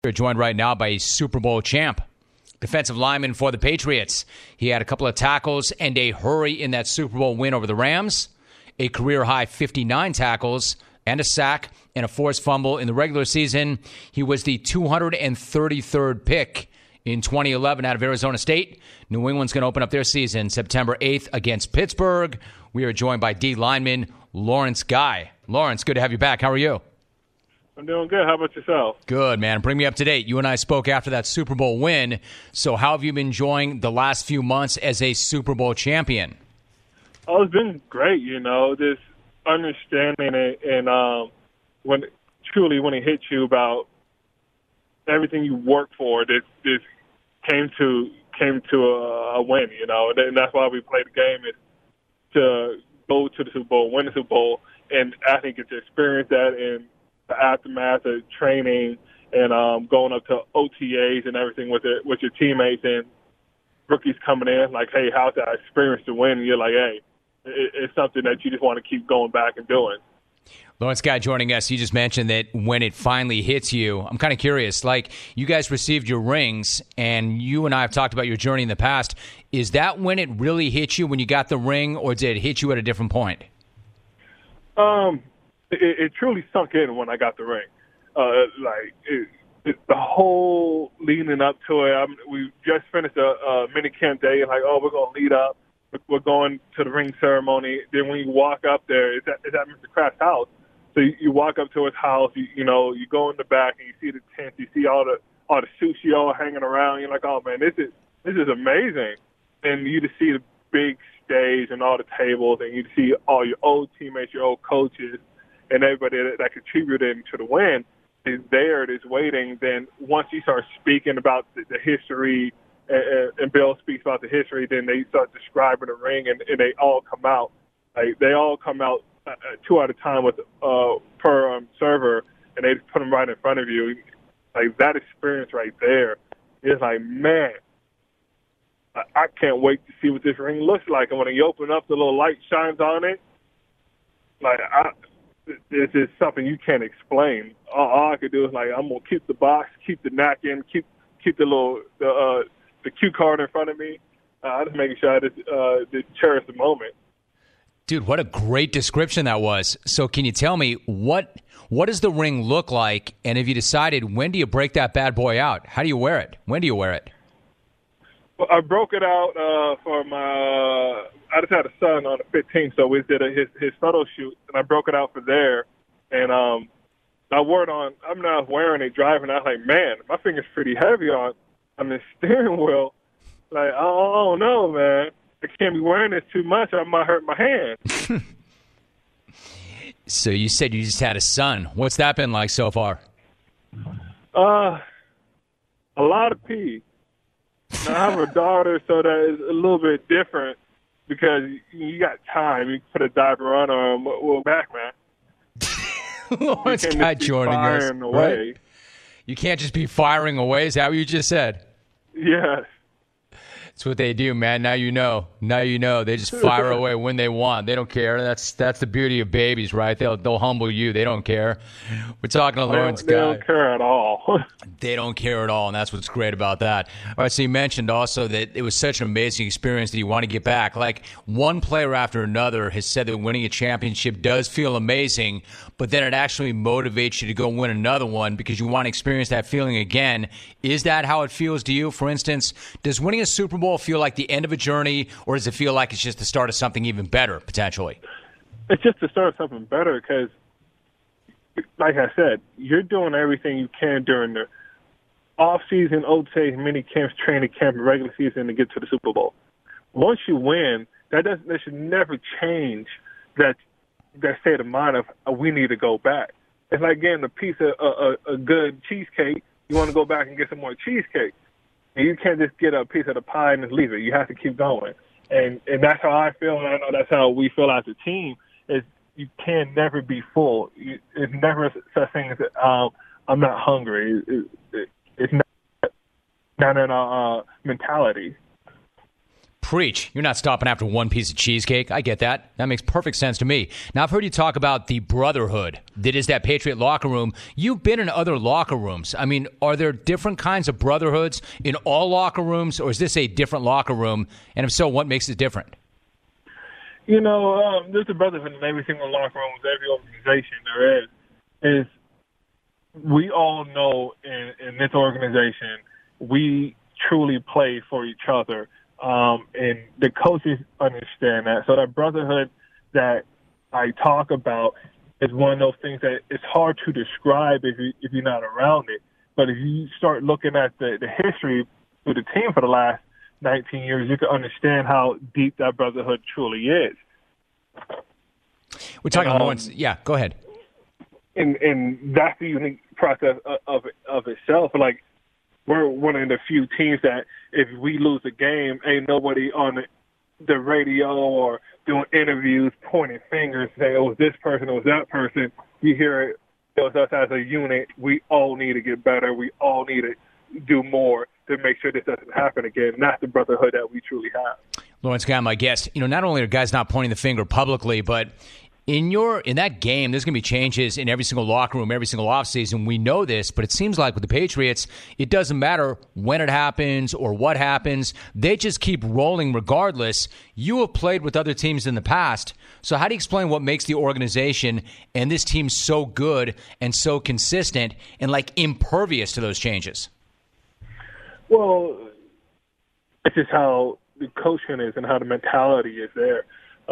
We're joined right now by a Super Bowl champ, defensive lineman for the Patriots. He had a couple of tackles and a hurry in that Super Bowl win over the Rams, a career-high 59 tackles and a sack and a forced fumble in the regular season. He was the 233rd pick in 2011 out of Arizona State. New England's going to open up their season September 8th against Pittsburgh. We are joined by D lineman Lawrence Guy. Lawrence, good to have you back. How are you? I'm doing good. How about yourself? Good, man. Bring me up to date. You and I spoke after that Super Bowl win. So how have you been enjoying the last few months as a Super Bowl champion? Oh, it's been great, just understanding it and when it hits you about everything you worked for, this came to a win, and that's why we play the game, is to go to the Super Bowl, win the Super Bowl, and I think it's to experience that in the aftermath of training and going up to OTAs and everything with your teammates and rookies coming in, like, hey, how's that experience to win? And you're like, hey, it's something that you just want to keep going back and doing. Lawrence Guy joining us. You just mentioned that when it finally hits you, I'm kind of curious, like, you guys received your rings, and you and I have talked about your journey in the past. Is that when it really hit you, when you got the ring, or did it hit you at a different point? It truly sunk in when I got the ring. The whole leading up to it, we just finished a mini camp day, and like, oh, we're going to lead up. We're going to the ring ceremony. Then when you walk up there, it's at Mr. Kraft's house. So you walk up to his house, you go in the back and you see the tents, you see all the sushi all hanging around. You're like, oh man, this is amazing. And you just see the big stage and all the tables, and you see all your old teammates, your old coaches, and everybody that contributed to the win is there, is waiting. Then once you start speaking about the history, and Bill speaks about the history, then they start describing the ring, and they all come out. Like, they all come out two at a time with per server, and they just put them right in front of you. Like, that experience right there is like, man, I can't wait to see what this ring looks like. And when you open up, the little light shines on it. Like, it's just something you can't explain. All I could do is, like, I'm gonna keep the box, keep the napkin, keep the little the cue card in front of me. I'm just making sure I just cherish the moment. Dude, what a great description that was. So can you tell me, what does the ring look like? And have you decided, when do you break that bad boy out? How do you wear it? When do you wear it? Well, I broke it out for I just had a son on the 15th, so we did his photo shoot, and I broke it out for there. And I wore it on, I'm not wearing it driving. I was like, man, my finger's pretty heavy on the steering wheel. Like, I don't know, man. I can't be wearing this too much. I might hurt my hand. So you said you just had a son. What's that been like so far? A lot of pee. Now, I have a daughter, so that is a little bit different because you got time. You put a diaper on her and we're back, man. Lawrence Guy joining us. Away. Right? You can't just be firing away. Is that what you just said? Yes. That's what they do, man. Now you know. They just fire away when they want. They don't care. That's the beauty of babies, right? They'll humble you. They don't care. We're talking to Lawrence Guy. They don't care at all. They don't care at all, and that's what's great about that. All right, so you mentioned also that it was such an amazing experience that you want to get back. Like, one player after another has said that winning a championship does feel amazing, but then it actually motivates you to go win another one because you want to experience that feeling again. Is that how it feels to you? For instance, does winning a Super Bowl feel like the end of a journey, or does it feel like it's just the start of something even better, potentially? It's just the start of something better because, like I said, you're doing everything you can during the off-season, OTA, mini camps, training camp, and regular season to get to the Super Bowl. Once you win, that should never change that state of mind of we need to go back. It's like getting a piece of a good cheesecake. You want to go back and get some more cheesecake. And you can't just get a piece of the pie and just leave it. You have to keep going. And that's how I feel, and I know that's how we feel as a team, is you can never be full. It's never such thing as I'm not hungry. It's not in our mentality. Preach. You're not stopping after one piece of cheesecake. I get that. That makes perfect sense to me. Now, I've heard you talk about the brotherhood that is that Patriot locker room. You've been in other locker rooms. I mean, are there different kinds of brotherhoods in all locker rooms, or is this a different locker room? And if so, what makes it different? There's a brotherhood in every single locker room, every organization there is we all know in this organization we truly play for each other, and the coaches understand that. So that brotherhood that I talk about is one of those things that it's hard to describe if you're not around it. But if you start looking at the history of the team for the last 19 years, you can understand how deep that brotherhood truly is. We're talking Lawrence. Yeah, go ahead. And that's the unique process of itself. Like, we're one of the few teams that if we lose a game, ain't nobody on the radio or doing interviews pointing fingers saying, it was this person, it was that person. You hear it was us as a unit. We all need to get better. We all need to do more to make sure this doesn't happen again. And that's the brotherhood that we truly have. Lawrence Guy, my guest. Not only are guys not pointing the finger publicly, but in that game, there's going to be changes in every single locker room, every single offseason. We know this, but it seems like with the Patriots, it doesn't matter when it happens or what happens. They just keep rolling regardless. You have played with other teams in the past. So how do you explain what makes the organization and this team so good and so consistent and impervious to those changes? Well, it's just how the coaching is and how the mentality is there.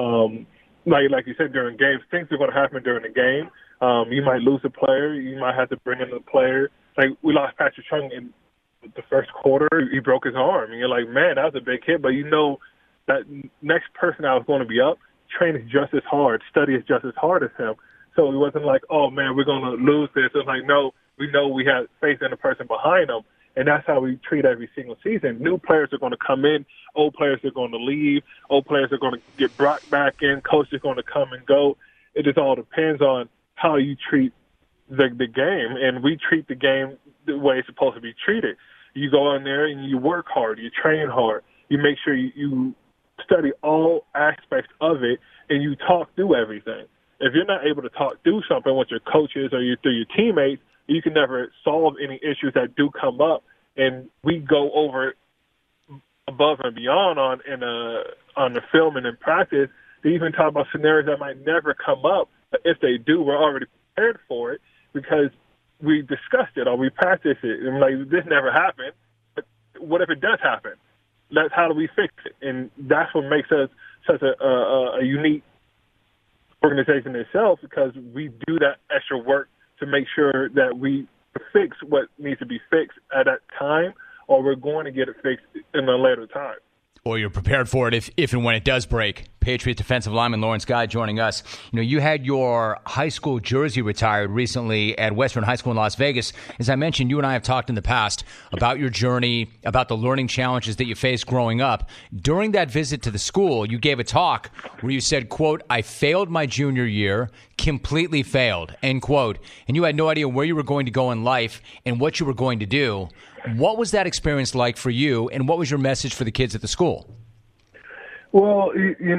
Like you said, during games, things are going to happen during the game. You might lose a player. You might have to bring in a player. Like, we lost Patrick Chung in the first quarter. He broke his arm. And you're like, man, that was a big hit. But you know that next person that was going to be up, train is just as hard, study is just as hard as him. So it wasn't like, oh, man, we're going to lose this. It was like, no, we know we had faith in the person behind them. And that's how we treat every single season. New players are going to come in. Old players are going to leave. Old players are going to get brought back in. Coaches are going to come and go. It just all depends on how you treat the game. And we treat the game the way it's supposed to be treated. You go in there and you work hard. You train hard. You make sure you study all aspects of it, and you talk through everything. If you're not able to talk through something with your coaches or through your teammates, you can never solve any issues that do come up. And we go over above and beyond on the film and in practice to even talk about scenarios that might never come up. But if they do, we're already prepared for it because we discussed it or we practiced it. And this never happened. But what if it does happen? How do we fix it? And that's what makes us such a unique organization itself, because we do that extra work to make sure that we fix what needs to be fixed at that time, or we're going to get it fixed in a later time. Or you're prepared for it if and when it does break. Patriots defensive lineman Lawrence Guy joining us. You had your high school jersey retired recently at Western High School in Las Vegas. As I mentioned, you and I have talked in the past about your journey, about the learning challenges that you faced growing up. During that visit to the school, you gave a talk where you said, quote, "I failed my junior year, completely failed," end quote. And you had no idea where you were going to go in life and what you were going to do. What was that experience like for you, and what was your message for the kids at the school? Well,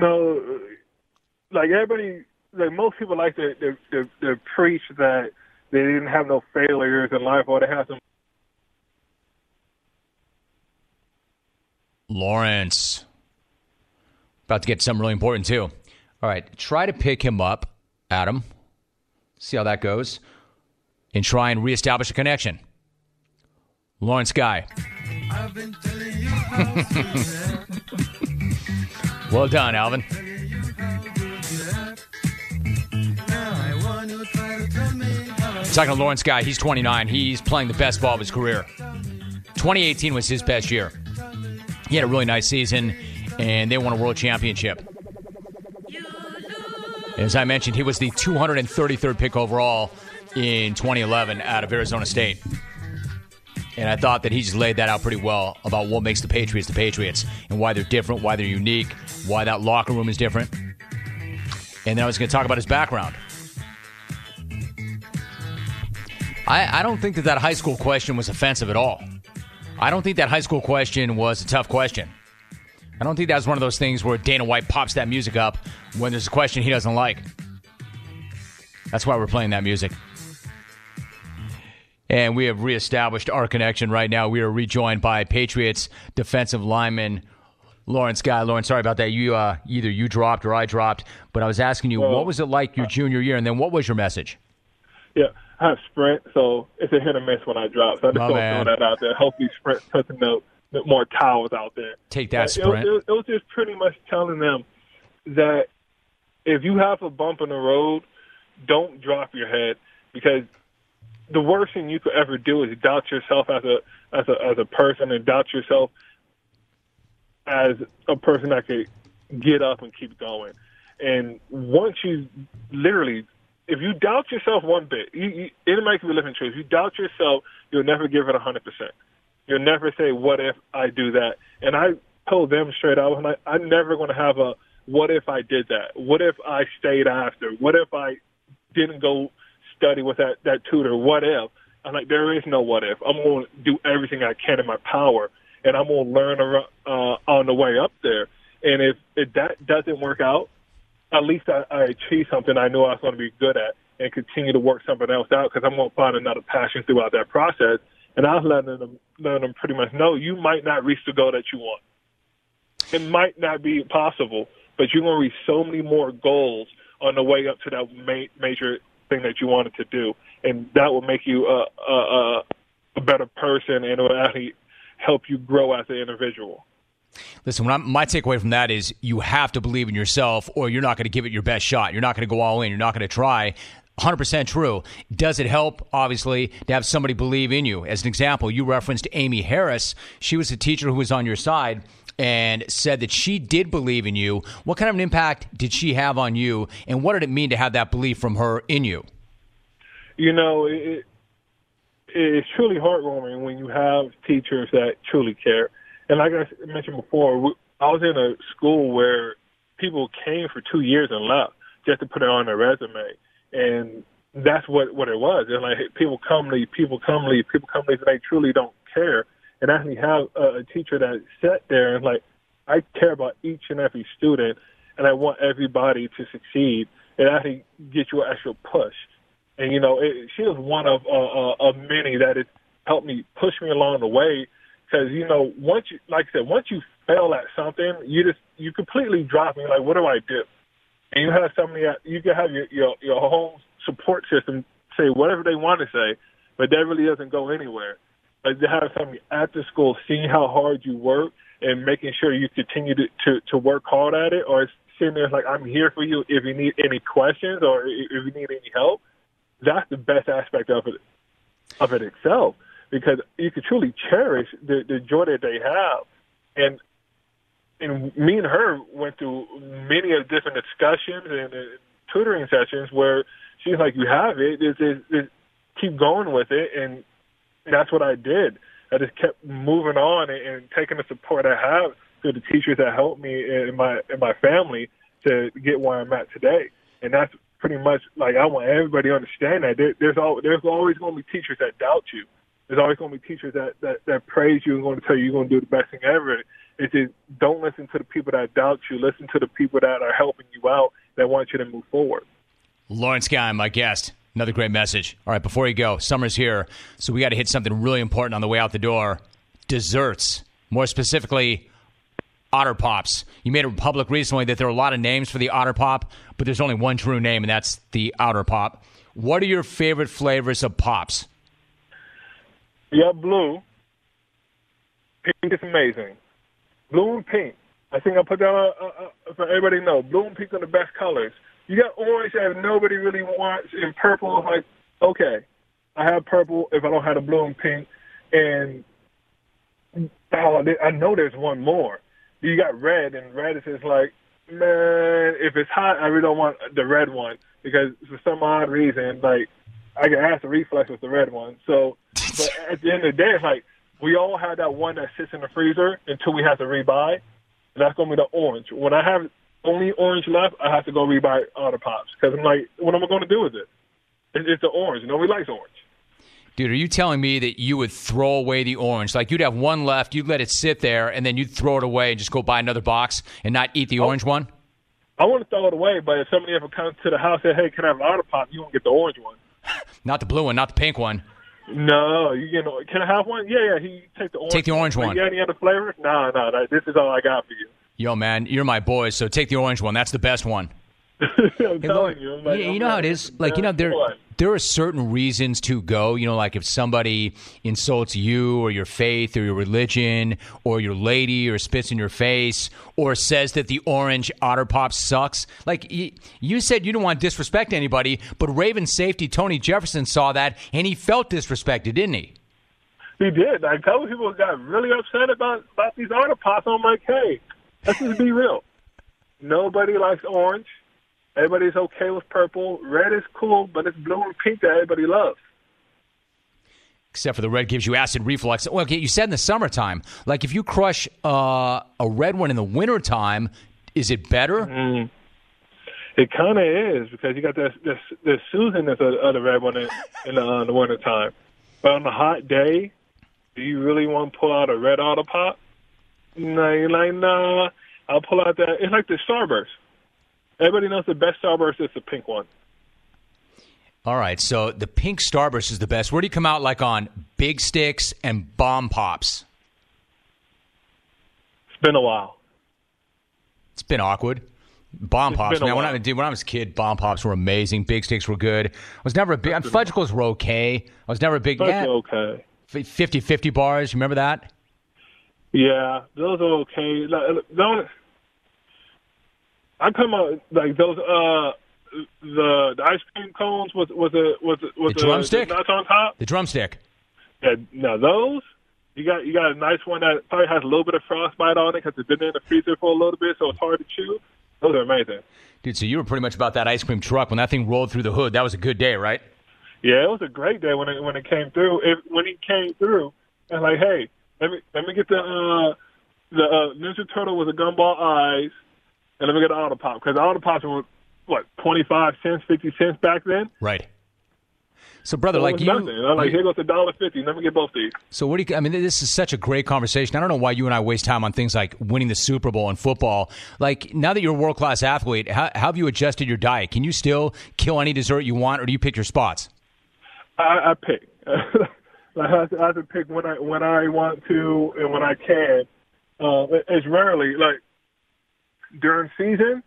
everybody, most people like to preach that they didn't have no failures in life, or they have some. Lawrence, about to get something really important too. All right, try to pick him up, Adam. See how that goes, and try and reestablish a connection. Lawrence Guy. I've been telling you how well done, Alvin. Talking to Lawrence Guy, he's 29. He's playing the best ball of his career. 2018 was his best year. He had a really nice season, and they won a world championship. As I mentioned, he was the 233rd pick overall in 2011 out of Arizona State. And I thought that he just laid that out pretty well about what makes the Patriots, and why they're different, why they're unique, why that locker room is different. And then I was going to talk about his background. I don't think that high school question was offensive at all. I don't think that high school question was a tough question. I don't think that's one of those things where Dana White pops that music up when there's a question he doesn't like. That's why we're playing that music. And we have reestablished our connection right now. We are rejoined by Patriots defensive lineman Lawrence Guy. Lawrence, sorry about that. You either you dropped or I dropped, but I was asking you, what was it like your junior year, and then what was your message? Yeah, I have Sprint, so it's a hit or miss when I drop. So I just don't throw that out there. Hopefully Sprint puts more towers out there. Take that, Sprint. It was just pretty much telling them that if you have a bump in the road, don't drop your head, because the worst thing you could ever do is doubt yourself as a person, and doubt yourself as a person that could get up and keep going. And once you literally, if you doubt yourself one bit, it might be a living truth. If you doubt yourself, you'll never give it 100%. You'll never say, what if I do that? And I told them straight out, I'm never going to have a, what if I did that? What if I stayed after? What if I didn't go study with that tutor? What if? I'm like, there is no what if. I'm going to do everything I can in my power, and I'm going to learn on the way up there. And if that doesn't work out, at least I achieved something I knew I was going to be good at, and continue to work something else out, because I'm going to find another passion throughout that process. And I was letting them pretty much know, you might not reach the goal that you want. It might not be possible, but you're going to reach so many more goals on the way up to that major thing that you wanted to do, and that will make you a better person, and it will actually help you grow as an individual. Listen, my takeaway from that is you have to believe in yourself, or you're not going to give it your best shot. You're not going to go all in. You're not going to try. 100% true. Does it help, obviously, to have somebody believe in you? As an example, you referenced Amy Harris. She was a teacher who was on your side and said that she did believe in you. What kind of an impact did she have on you, and what did it mean to have that belief from her in you? You know, it's truly heartwarming when you have teachers that truly care. And like I mentioned before, I was in a school where people came for 2 years and left just to put it on their resume. And that's what it was. And like, people come, leave, and they truly don't care. And actually have a teacher that sat there and like, I care about each and every student, and I want everybody to succeed, and actually get you an extra push. And, you know, she was one of many that has helped me, push me along the way. Because, you know, once you fail at something, you completely drop and you're like, what do I do? And you have somebody that you can have your whole support system say whatever they want to say, but that really doesn't go anywhere. But to have somebody at the school seeing how hard you work and making sure you continue to work hard at it, or sitting there like, I'm here for you if you need any questions or if you need any help, that's the best aspect of it itself, because you can truly cherish the joy that they have. And me and her went through many of different discussions and tutoring sessions where she's like, you have it, just keep going with it. And that's what I did. I just kept moving on and taking the support I have through the teachers that helped me and my family to get where I'm at today. And that's pretty much, like, I want everybody to understand that there's always going to be teachers that doubt you. There's always going to be teachers that praise you and going to tell you you're going to do the best thing ever. It's just, don't listen to the people that doubt you. Listen to the people that are helping you out, that want you to move forward. Lawrence Guy, my guest. Another great message. All right, before you go, summer's here, so we got to hit something really important on the way out the door. Desserts. More specifically, Otter Pops. You made it public recently that there are a lot of names for the Otter Pop, but there's only one true name, and that's the Otter Pop. What are your favorite flavors of Pops? Yeah, blue. Pink is amazing. Blue and pink. I think I'll put that on for everybody to know. Blue and pink are the best colors. You got orange that nobody really wants, and purple. Like, okay, I have purple if I don't have the blue and pink. And I know there's one more. You got red, and red is just like, man, if it's hot, I really don't want the red one, because for some odd reason, like, I get acid reflux with the red one. So, but at the end of the day, it's like, we all have that one that sits in the freezer until we have to rebuy. And that's going to be the orange. When I have only orange left, I have to go rebuy Otter Pops, because I'm like, what am I going to do with it? It's the orange. Nobody likes orange. Dude, are you telling me that you would throw away the orange? Like you'd have one left, you'd let it sit there, and then you'd throw it away and just go buy another box and not eat the orange one? I want to throw it away, but if somebody ever comes to the house and say, hey, can I have an Otter Pop, you won't get the orange one. Not the blue one, not the pink one. No, can I have one? Yeah, he take the orange. Take the orange one. You got any other flavors? No, this is all I got for you. Yo, man, you're my boy, so take the orange one. That's the best one. I'm telling you. You know how it is? Like, there are certain reasons to go. Like if somebody insults you or your faith or your religion or your lady or spits in your face or says that the orange Otter Pop sucks. Like you said you didn't want to disrespect anybody, but Ravens safety Tony Jefferson saw that and he felt disrespected, didn't he? He did. A couple people got really upset about these Otter Pops. I'm like, hey, let's just be real. Nobody likes orange. Everybody's okay with purple. Red is cool, but it's blue and pink that everybody loves. Except for the red gives you acid reflux. Well, okay, you said in the summertime. Like if you crush a red one in the wintertime, is it better? It kind of is because you got this soothingness of the red one in the wintertime. But on a hot day, do you really want to pull out a red Otter Pop? No, you're like, nah, I'll pull out that. It's like the Starburst. Everybody knows the best Starburst is the pink one. All right, so the pink Starburst is the best. Where do you come out like on Big Sticks and Bomb Pops? It's been a while. It's been awkward. Bomb Pops, man. When I was a kid, Bomb Pops were amazing. Big Sticks were good. I was never a big. Fudgicles were okay. I was never a big. Okay. 50-50 bars. You remember that? Yeah, those are okay. I come out like those. The ice cream cones was the drumstick. The nuts on top. The drumstick. Yeah, now those you got a nice one that probably has a little bit of frostbite on it because it's been in the freezer for a little bit, so it's hard to chew. Those are amazing. Dude, so you were pretty much about that ice cream truck when that thing rolled through the hood. That was a good day, right? Yeah, it was a great day when it came through. When he came through, I was like, hey, let me get the Ninja Turtle with the gumball eyes. And let me get the Otter Pop, because the Otter Pops were, 25 cents, 50 cents back then? Right. So, brother, like you... Nothing. I'm like, here goes $1.50. Let me get both these. So, what do you... I mean, this is such a great conversation. I don't know why you and I waste time on things like winning the Super Bowl in football. Like, now that you're a world-class athlete, how have you adjusted your diet? Can you still kill any dessert you want, or do you pick your spots? I pick. I have to pick when I want to and when I can. It's rarely, like, during season,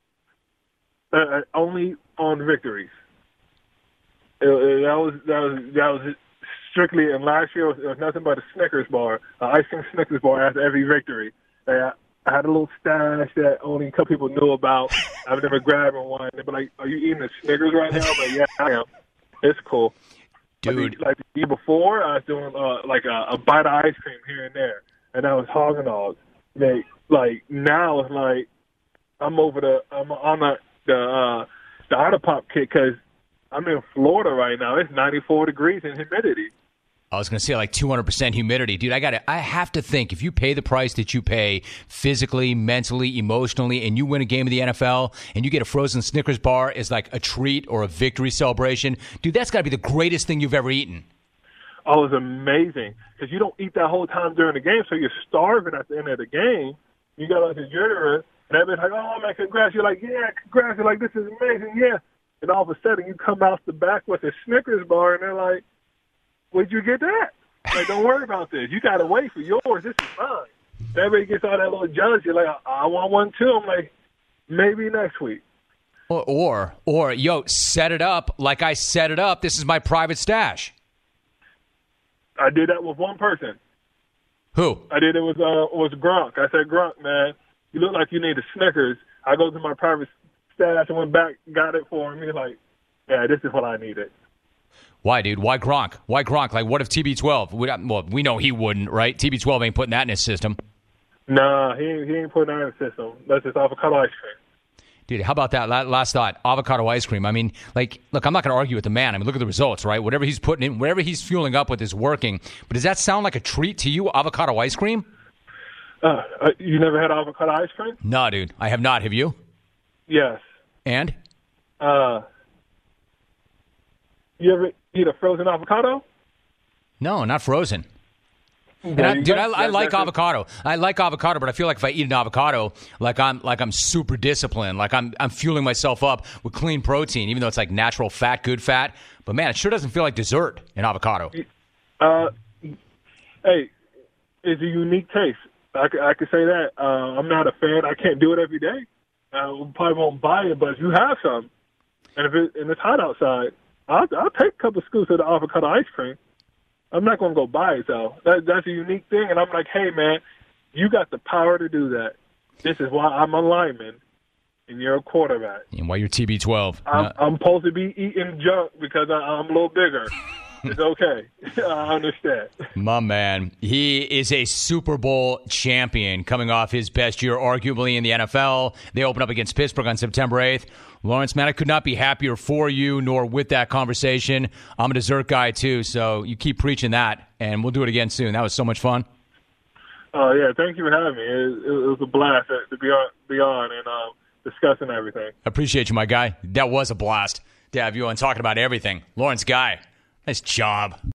only on victories. That was strictly. And last year it was nothing but a Snickers bar, an ice cream Snickers bar after every victory. I had a little stash that only a couple people knew about. I've never grabbed one. They'd be like, "Are you eating a Snickers right now?" I'm like, "Yeah, I am." It's cool, dude. Like the year before, I was doing like a bite of ice cream here and there, and that was Haagen Dazs. Like now it's like. I'm on the Otter Pop kick because I'm in Florida right now. It's 94 degrees and humidity. I was going to say like 200% humidity. Dude, I have to think if you pay the price that you pay physically, mentally, emotionally, and you win a game of the NFL and you get a frozen Snickers bar as like a treat or a victory celebration, dude, that's got to be the greatest thing you've ever eaten. Oh, it's amazing because you don't eat that whole time during the game, so you're starving at the end of the game. You got like adrenaline. And everybody's like, "Oh, man, congrats." You're like, "Yeah, congrats." You're like, "This is amazing." Yeah. And all of a sudden, you come out the back with a Snickers bar, and they're like, "Where'd you get that?" Like, don't worry about this. You got to wait for yours. This is mine. Everybody gets all that little jealous. You're like, "I want one, too." I'm like, maybe next week. Or, yo, set it up like I set it up. This is my private stash. I did that with one person. Who? I did it with Gronk. I said, "Gronk, man, you look like you need a Snickers." I go to my private stash and went back, got it for him. He's like, "Yeah, this is what I needed." Why, dude? Why Gronk? Why Gronk? Like, what if TB12? We know he wouldn't, right? TB12 ain't putting that in his system. Nah, he ain't putting that in his system. That's just avocado ice cream. Dude, how about that? Last thought, avocado ice cream. I mean, like, look, I'm not going to argue with the man. I mean, look at the results, right? Whatever he's putting in, whatever he's fueling up with is working. But does that sound like a treat to you, avocado ice cream? You never had avocado ice cream? No, dude. I have not. Have you? Yes. And? You ever eat a frozen avocado? No, not frozen. And I like avocado. I like avocado, but I feel like if I eat an avocado, I'm super disciplined. Like I'm fueling myself up with clean protein, even though it's like natural fat, good fat. But man, it sure doesn't feel like dessert in avocado. Hey, it's a unique taste. I could say that. I'm not a fan. I can't do it every day. We probably won't buy it, but if you have some, and it's hot outside, I'll take a couple scoops of the avocado ice cream. I'm not going to go buy it, though. That's a unique thing, and I'm like, hey, man, you got the power to do that. This is why I'm a lineman, and you're a quarterback. And why you're TB12. I'm supposed to be eating junk because I'm a little bigger. It's okay. I understand. My man. He is a Super Bowl champion coming off his best year, arguably, in the NFL. They open up against Pittsburgh on September 8th. Lawrence, man, I could not be happier for you nor with that conversation. I'm a dessert guy, too, so you keep preaching that, and we'll do it again soon. That was so much fun. Oh, yeah. Thank you for having me. It was a blast to be on and discussing everything. I appreciate you, my guy. That was a blast to have you on talking about everything. Lawrence Guy. Nice job.